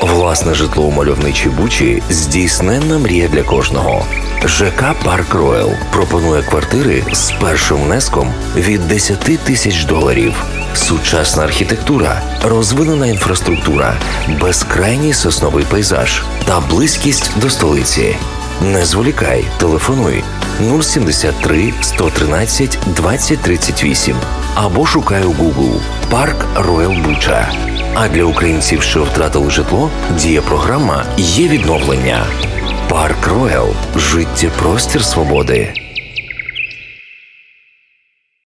Власне житло у мальовничій Бучі – здійсненна мрія для кожного. ЖК «Парк Роял» пропонує квартири з першим внеском від $10 тисяч. Сучасна архітектура, розвинена інфраструктура, безкрайній сосновий пейзаж та близькість до столиці. Не зволікай, телефонуй 073 113 20 38 або шукай у Google «Парк Роял Буча». А для українців, що втратили житло, діє програма «Є відновлення». «Парк Роял» – життєпростір свободи.